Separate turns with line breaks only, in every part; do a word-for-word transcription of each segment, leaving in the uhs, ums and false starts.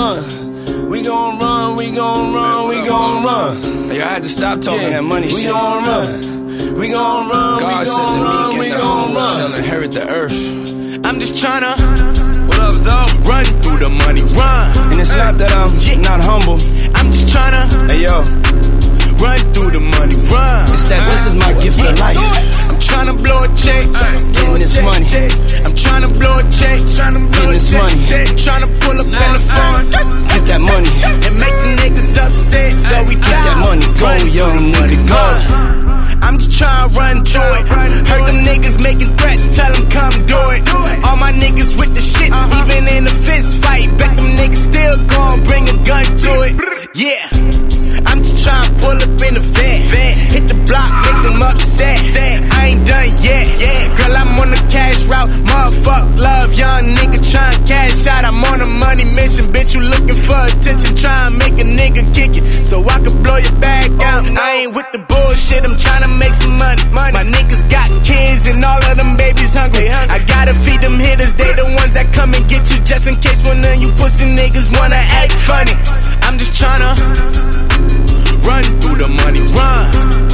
run. We gon' run, we gon' run, we gon' run.
Hey, I had to stop talking
Yeah,
that money
we
shit.
gon' run. We gon' run,
God
we
said
gon'
the
run,
meek
we
and the
gon'
humble
run.
shall inherit the earth.
I'm just tryna.
What up, Zo?
Run through the money, run.
And it's not that I'm
Yeah.
not humble.
I'm just tryna.
Hey, yo,
Run through the money, run.
it's that this is my gift of life.
I'm tryna blow a check.
Getting this money.
I'm tryna blow a check. Tryna blow
Getting
a
this
check.
money.
Tryna pull up in the phone.
Get that money.
And make the niggas upset. So we
Get that money. Go,
Run
young
through the
nigga, go.
I'm just tryna run through it. Heard them niggas making threats, tell them come do it. All my niggas with the shit, even in a fist fight. Bet them niggas still gon' bring a gun to it. Yeah, I'm just tryna pull up in the vet. Hit the block, make them upset. I ain't done yet. Girl, I'm on the cash route. Motherfuck love, young nigga tryna cash out. I'm on a money mission, bitch. You looking for attention, tryna make a nigga kick it so I can blow your bag out. I ain't with the bullshit, I'm tryna make some money. My niggas got kids and all of them babies hungry. I gotta feed them hitters, they the ones that come and get you just in case one of you pussy niggas wanna act funny. I'm just tryna run through the money, run.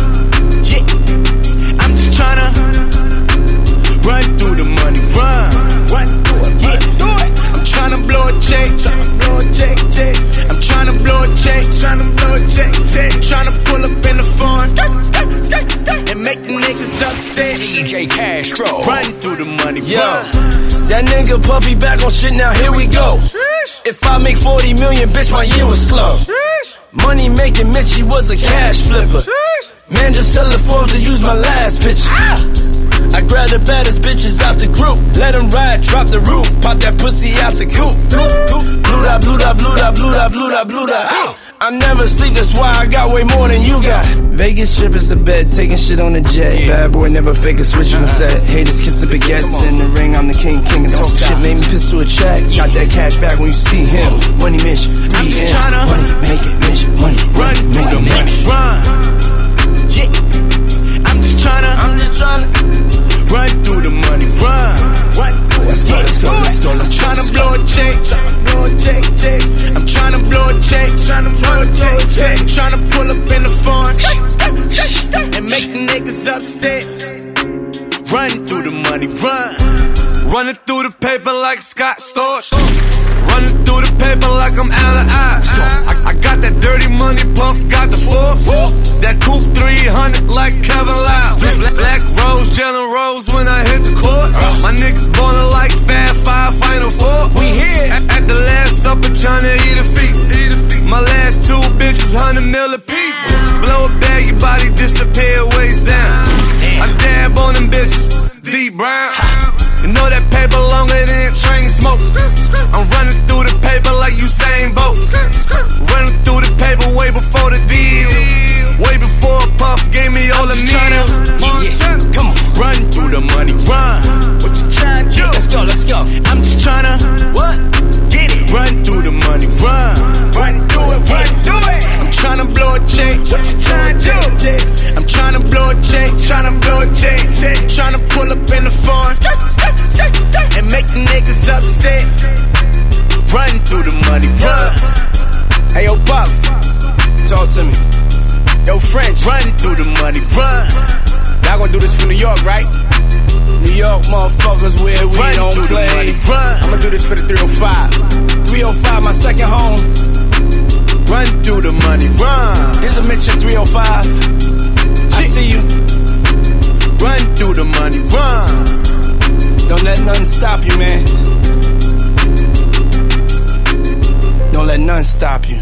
Yeah, I'm just tryna run through the money, run. Run through it, yeah. Do it. I'm tryna blow a check, tryna blow a check, check. I'm tryna blow a check, tryna blow a check, check. Tryna pull up in the phone, and make the niggas upset.
D J Castro.
Run through the money,
Yo,
run.
that nigga Puffy back on shit, now here we go. If I make forty million, bitch, my year was slow. Money making Mitchie was a cash flipper. Man, just tell the Forbes to use my last picture. I grab the baddest bitches out the group. Let them ride, drop the roof. Pop that pussy out the coop. Blue da, blue da, blue da, blue da, blue da, blue da. I never sleep, that's why I got way more than you got. Vegas trip is the bed, taking shit on the jet. Bad boy never fake a switch on the set. Haters kiss the baguettes in the ring, I'm the king, king and talk shit. Made me piss to a track. Got that cash back when you see him. Money mission,
I'm
be
just
in.
tryna
Money make it, mission, money
run
run,
through
make
the
it,
money,
mission.
run. Yeah, I'm just tryna
I'm just tryna
run through the money, run. Run through
Let's go, let's go, let's go, let's go.
I'm tryna blow a check, tryna blow a check, check. I'm tryna blow a check, tryna blow a check, check. Tryna pull up in the phone and make the niggas upset. Run through the money, run.
Running through the paper like Scott Storch. Running through the paper like I'm Allen Ives. I, I got that dirty money, Puff got the force. That coupe three hundred like Kevin Lyle. Black, black rose, Jalen Rose when I hit the court. My niggas ballin' like Fab Five Final Four.
We here.
At, at the last supper tryna eat a feast. My last two bitches, hundred mil a piece. Blow a bag, your body disappear, waist down. I dab on them bitches, D Brown. You know that paper longer than train smoke. I'm running through the paper like Usain Bolt. Running through the paper way before the deal. Way before Puff gave me all the meals.
Yeah, yeah, come on.
Run through the money, run. What you tryna do?
Let's go, let's go.
I'm just tryna
What?
get it. Run through the money, run. Run through it, run through it. I'm tryna blow a check. What you tryna do? I'm tryna blow a check, tryna blow a check, check. Tryna pull up in the phone and make the niggas upset. Run through the money, run. Hey yo, Puff,
Talk to me.
yo French, run through the money, run. Y'all gonna do this for New York, right?
New York motherfuckers where we
Run
don't
through the money,
play.
run. I'ma do this for the three oh five.
three oh five, my second home.
Run through the money, run.
This a Mitchell three oh five. I see you.
Run through the money, run.
Don't let nothing stop you, man. Don't let nothing stop you.